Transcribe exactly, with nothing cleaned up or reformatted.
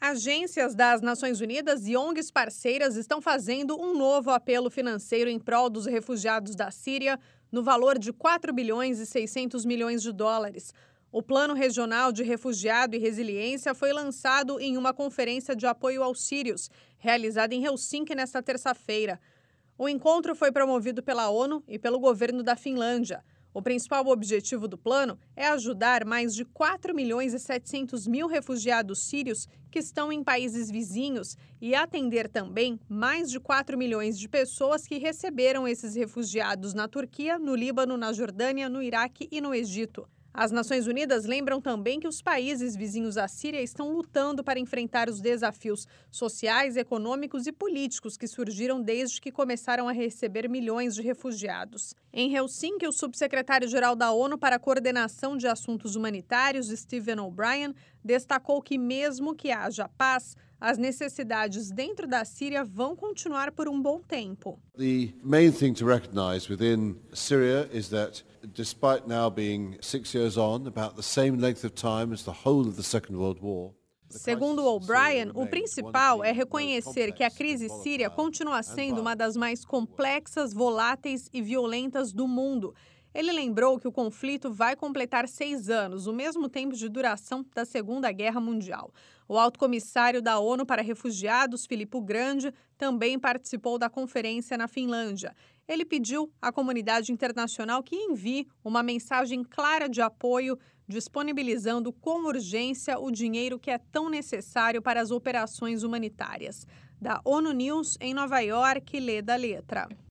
Agências das Nações Unidas e O N Gs parceiras estão fazendo um novo apelo financeiro em prol dos refugiados da Síria, no valor de quatro bilhões e seiscentos milhões de dólares. O Plano Regional de Refugiado e Resiliência foi lançado em uma conferência de apoio aos sírios, realizada em Helsinki nesta terça-feira. O encontro foi promovido pela ONU e pelo governo da Finlândia. O principal objetivo do plano é ajudar mais de quatro milhões e setecentos mil refugiados sírios que estão em países vizinhos e atender também mais de quatro milhões de pessoas que receberam esses refugiados na Turquia, no Líbano, na Jordânia, no Iraque e no Egito. As Nações Unidas lembram também que os países vizinhos à Síria estão lutando para enfrentar os desafios sociais, econômicos e políticos que surgiram desde que começaram a receber milhões de refugiados. Em Helsinki, o subsecretário-geral da ONU para a Coordenação de Assuntos Humanitários, Stephen O'Brien, destacou que mesmo que haja paz, as necessidades dentro da Síria vão continuar por um bom tempo. The main thing to recognize within Syria is that despite now being six years on, about the same length of time as the whole of the Second World War, segundo O'Brien, o principal é reconhecer que a crise síria continua sendo uma das mais complexas, voláteis e violentas do mundo. Ele lembrou que o conflito vai completar seis anos, o mesmo tempo de duração da Segunda Guerra Mundial. O alto comissário da ONU para Refugiados, Filippo Grandi, também participou da conferência na Finlândia. Ele pediu à comunidade internacional que envie uma mensagem clara de apoio, disponibilizando com urgência o dinheiro que é tão necessário para as operações humanitárias. Da ONU News, em Nova York, Leda Letra.